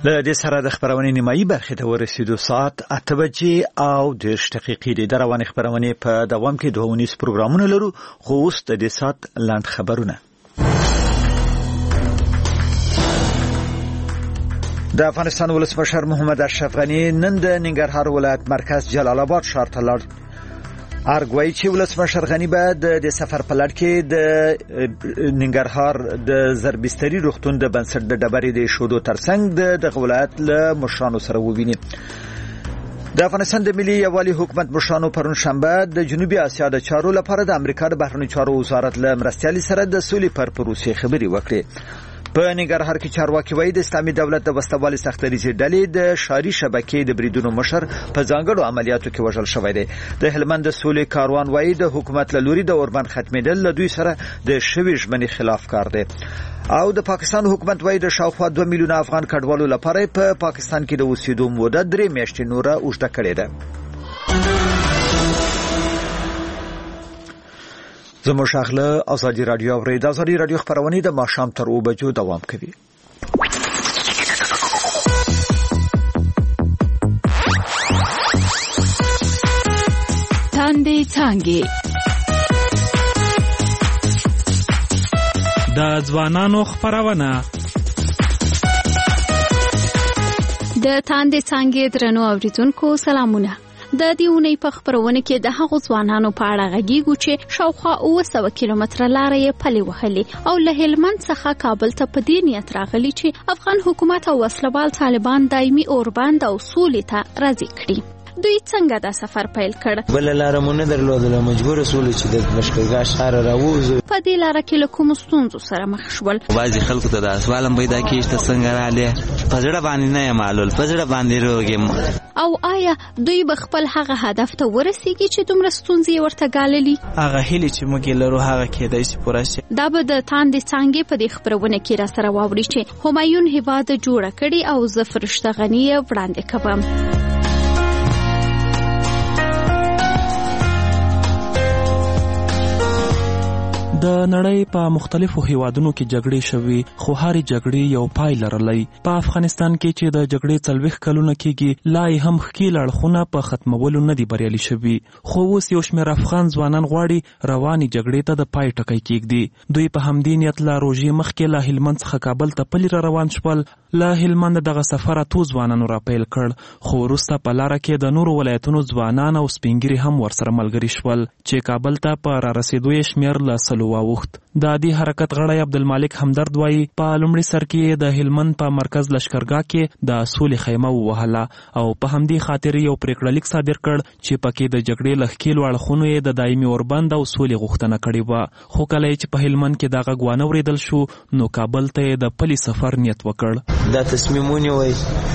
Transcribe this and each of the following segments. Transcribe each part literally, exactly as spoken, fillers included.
د دې سره د خبرونې نیمایي برخې ته ورسېدو. ساعت اته بجې او دېرش دقیقې دي. د روانې خبرونې په دوام کې دوه ونیز پروګرامونه لرو، خو اوس د دې ساعت لاند خبرونه. د افغانستان ولسمشر محمد اشرف غني نن د ننګرهار ولایت مرکز جلال آباد ښار ته لاړ. ارګوي چې ولسمشر غني به د سفر په لړ کې د ننګرهار د زربستري روغتون د بنسټ د ډبرې د شودو ترڅنګ د ولایت له مشرانو سره وویني. د افغانستان د ملي یوالي حکومت مشرانو پرون شنبه د جنوبي اسیا د چارو لپاره د امریکا د بهرنیو چارو وزارت له مرستیالي سره د سولې پر پروسې خبري وکړي. په ننګرهار کې چارواکي وایي د اسلامي دولت د وسوالي سختريزي ډلې د شاري شبکې د بریدونو مشر په ځانګړو عملیاتو کې وژل شوی دی. د هلمند د سولې کاروان وایي د حکومت له لوري د اوربند ختمېدل له دوی سره د شوي ژمنې خلاف کار دی. او د پاکستان حکومت وایي د شاوخوا دوه میلیونه افغان کډوالو لپاره په پاکستان کې د اوسېدو موده درې میاشتې نوره اوږده کړې ده. زموږ شاخله ازادي رادیو اوري د ازادي رادیو خبرونه د ماښام تر اوه بجو دوام کوي. تاندې څانګې د ځوانانو خبرونه. د تاندې څانګې درنو اوریدونکو سلامونه. د دې اونۍ په خبرونه کې د هغو ځوانانو په اړه غږیږو چې شاوخوا اوه سوه کیلومتره لاره یې پلي وهلې او له هلمند څخه کابل ته په دې نیت راغلي چې افغان حکومت او وسلوال طالبان دایمي اوربند او سولې ته راضي کړي. دوی څنګه دا سفر پیل کړ؟ بل لاره مونږ نه درلودله، مجبور سول چې د لشکرګاه ښار راووزو. په دې لاره کې له کومو ستونزو سره مخ شول؟ بعضې خلکو ته د اسوالم پیدا کېږي ته څنګه رالې په زړه باندې نه یم معلول، په زړه باندې روږ یم. او آیا دوی به خپل هغه هدف ته ورسیږي چې دومره ستونزې یې ورته ګاللي؟ هغه هیلې چې موږ یې لرو هغه کېدای شي پوره شي. دا به د تاندې څانګې په دې خبرونه کې را سره واوري چې همایون هیواد جوړه کړي او زه فرشته غني یې وړاندې کوم. د نړۍ په مختلفو هیوادونو کې جګړې شوي، خو هرې جګړې یو پای لرلی. په افغانستان کې چې د جګړې څلوېښت کلونه کېږي، لا یې هم ښکېل اړخونه په ختمولو نه دي بریالي شوي. خو اوس یو شمېر افغان ځوانان غواړي روانې جګړې ته د پای ټکی کېږدي. دوی په همدې نیت له روژې مخکې له هلمند څخه کابل ته پلي را روان شول. له هلمند دغه سفر اتو ځوانانو را پیل کړ، خو وروسته په لاره کې د نورو ولایتونو ځوانان او سپینګیري هم ورسره ملګري شول چې کابل ته په را رسېدو یې شمېر له سلو واوښت. د دې حرکت غړی عبدالمالک همدرد وایي په لومړي سر کې د هلمند په مرکز لشکرګاه کې د سولې خیمه ووهله او په همدې خاطر یو پریکړه لیک صادر کړ چې پکې د جګړې له ښکېلو اړخونو یې د دایمي اوربند او سولې غوښتنه کړې وه. خو کله چې په هلمند کې دا غږ وانه اورېدل شو، نو کابل ته یې د پلي سفر نیت وکړ. دا تصمیم ونیوی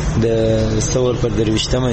د سور پر درویشتمه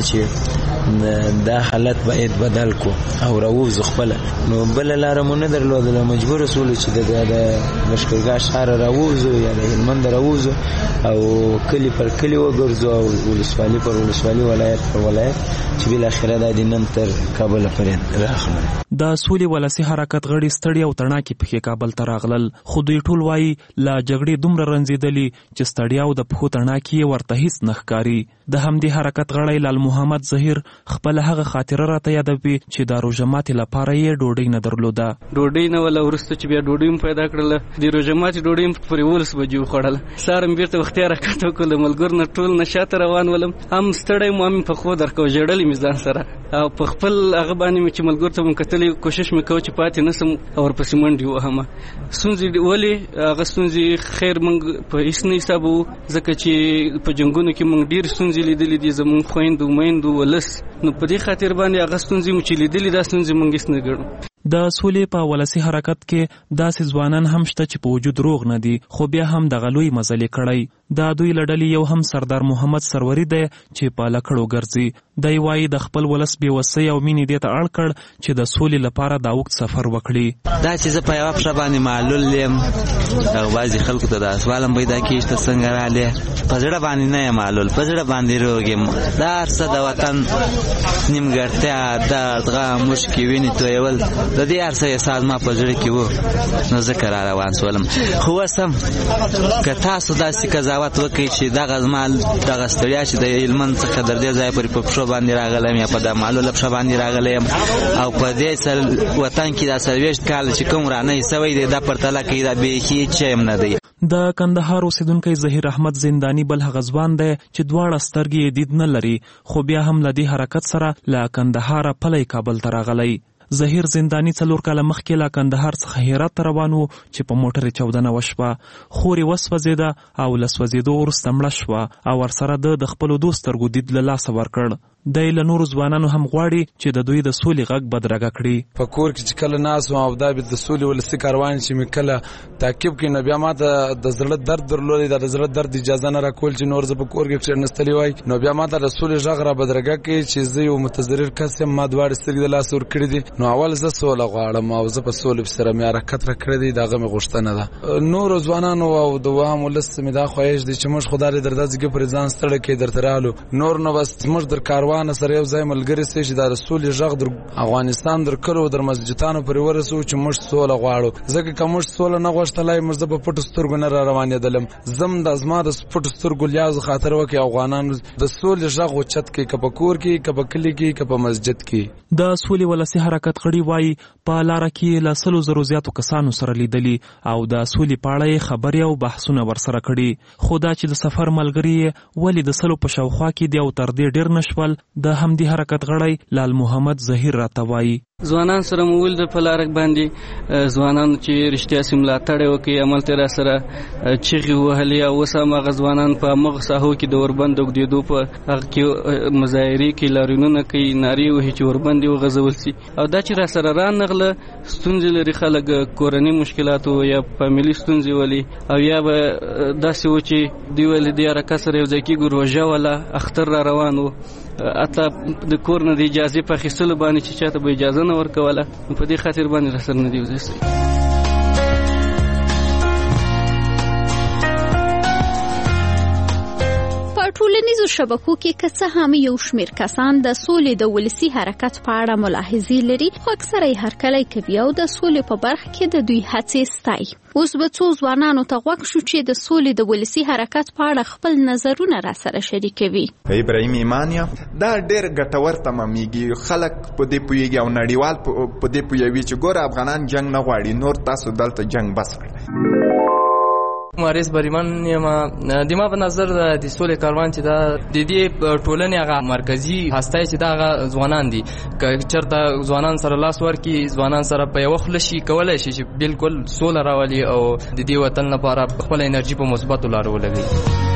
چې دا حالت باید بدل کو او راووزو خپله. نو بله لاره مو نه درلودله، مجبور سولو چې د لشکرګاه ښار راووزو یا د هلمند راووزو او کلی پر کلی وګرځو او ولسوالي پر ولسوالي، ولایت پر ولایت، چې بالاخره دا د نن تر کابل پورې راغلل. د سولې ولسي حرکت غړي ستړي او تڼاکې پښې کابل ته راغلل، خو دوی ټول وایي له جګړې دومره رنځېدلي چې ستړیا او د پښو تڼاکې یې ورته هیڅ نه ښکاري. د همدې حرکت غړی لال محمد ظهیر خپله هغه خاطره راته یادوي چې د روژه ماتې لپاره یې ډوډۍ نه درلوده. ډوډۍ نه وله، وروسته چې بیا ډوډۍ م پیدا کړله، د روژه ماتې ډوډۍ م پر یولس بجې وخوړله. سهار م بېرته وختي حرکت وکړو، له ملګرو نه ټول نه شاته روان ولم. هم ستړی م، هم پښو درکو، ژړلې مې ځان سره او په خپل هغه باندې مې چې ملګرو ته م کتلې، کوشش مې کوو چې پاتې نه سم او ورپسې منډې وهمه. ستونزې ولې هغه ستونزې خیر موږ په هېڅ نه حسابوو، ځکه چې په جنګونو کې موږ ډېرې ستونزې لیدلې دي، زموږ خویندو میندو ولس. نو په دې خاطر باندې هغه ستونزې مو چې لیدلې، دا ستونزې موږ هېڅ نه ګڼو. د سولې په ولسي حرکت کې داسې ځوانان هم شته چې په وجود روغ نه دي، خو بیا هم دغه لوی مزلې کړی. د دوی له ډلې یو هم سردار محمد سروري دی چې په لکړو ګرځي. دی وایي د خپل ولس بېوسۍ او مینې دې ته اړ کړ چې د سولې لپاره دا اوږد سفر وکړي. دا چې زه په یوه پښه باندې معلول یم، دغه بعضې خلکو ته دا سوال هم پیدا کېږي چې ته څنګه رالې. په زړه باندې نه یم معلول، په زړه باندې روغ یم. دا هر څه د وطن نیمګړتیا، درد، غم، مشکې، وینې تویول، د دې هر څه احساس ما په زړه کې و، نو ځکه را روان شولم. خو اوس هم که تاسو داسې قضاوت وکړئ چې دغه زما دغه ستړیا چې د هلمند څخه در دې ځایه پورې په پښو باندې راغلی یا په د معلوله پښه باندې راغلی یم او په دې وطن کې دا څلوېښت کاله چې کوم رانهی سوی دی دا پرتله کوي دا بیخي هېڅ شی هم نه دی. د کندهار اوسیدونکی ظهیر احمد زنداني بل هغه ځوان دی چې دواړه سترګې یې دید نه لري، خو بیا هم له دې حرکت سره له کندهاره پلی کابل ته راغلی. ظهیر زنداني څلور کاله مخکې له کندهار څخه هرات ته روان و چې په موټر یې چاودنه وشوه. خور یې وسوځېده او له سوځېدو وروسته مړه شوه او ورسره ده د خپلو دوو سترګو دید له لاسه ورکړ. دی له نورو ځوانانو هم غواړي چې د دوی د سولې غږ بدرګه کړي. په کور کې چې کله ناست وم او دا د سولې ولسي کاروان چې مې کله تعقیب کړي نو بیا ما ته د زړه درد درلودی، د زړه درد اجازه نه راکول چې نور زه په کور کې کښېنستلی وای. نو بیا ما ته د سولې غږ را بدرګه کړي چې زه یو متضرر کس یم، ما دواړې سترګې د لاسه ورکړي دي. نو اول زه سوله غواړم او زه په سولې سره مې حرکت راکړی دی، د هغه مې غوښتنه ده. نورو ځوانانو او د وهم ولس مې دا خواهش دی چې موږ خدای در داسې پرې ځان ستړی کړي درته رالو نور نو بس موږ در کاروانه سره یو ځای ملګري سي چې د سولې غږ در افغانستان در کلو در مسجدانو پرې ورسو چې موږ سوله غواړو. ځکه که موږ سوله نه غوښتلای موږ په پټو سترګو نه را روانېدلم. زم د زما د پټو سترګو لیاز خاطر وکړي افغانانو د سولې غږ اوچت کړي، که په کور کې، که په کلي کې، که په مسجد کې. د سولې ولسي حرکت غړي وایي په لاره کې له سلو زرو زیاتو کسانو سره لیدلي او د سولې په اړه یې خبرې او بحثونه ورسره کړي. خو دا چې د سفر ملګري یې ولې د سلو په شاوخوا کې دی او تر دې ډېر نه شول، د همدې حرکت غړی لال محمد ظهیر راته وایي. ځوانان سره مو ولید په لارک باندې ځوانان چې رښتیا سي ملاتړ وکړي، عملته را سره چغې وهلې او اوس هم هغه ځوانان په همغه ساحو کې د اوربند اوږدېدو په هغه کې مظاهرې کوي، لاریونونه کوي، نارې وهي چې اوربند یې وغځول سي. او دا چې را سره رانغله ستونزې لري خلک، کورنۍ مشکلات یا فامیلي ستونزې ولي او یا به داسې و چې دوی ولې دې حرکت سره یو ځای کېږو روژه وله اختر را روان و، حتی د کور نه د اجازې په اخیستلو باندې چې چاته به اجازه نه ورکوله، په دې خاطر باندې را سره نه دي وځي. ټولنیزو شبکو کې که څه هم یو شمېر کسان د سولې د ولسي حرکت په اړه ملاحظې لري، خو اکثره یې هرکلی کوي او د سولې په برخه کې د دوی هڅې ستایي. اوس به څو ځوانانو ته غوږ شو چې د سولې د ولسي حرکت په اړه خپل نظرونه را سره شریکوي. ابراهیم ایمانیا دا ډېر ګټور تمامېږي، خلک په دې پوهېږي او نړیوال په دې پوهوي چې ګوره افغانان جنګ نه غواړي، نور تاسو دلته جنګ بس کړئ. مارس بریمان یم. د ما په نظر د سولې کاروان چې دا د دې ټولنې هغه مرکزی هسته چې دا هغه ځوانان دي، که چېرته ځوانان سره لاس ورکړي، ځوانان سره په یوه خوله شي کولی شي چې بالکل سوله راولي او د دې وطن لپاره خپله انرژي په مثبتو لارو ولګوي.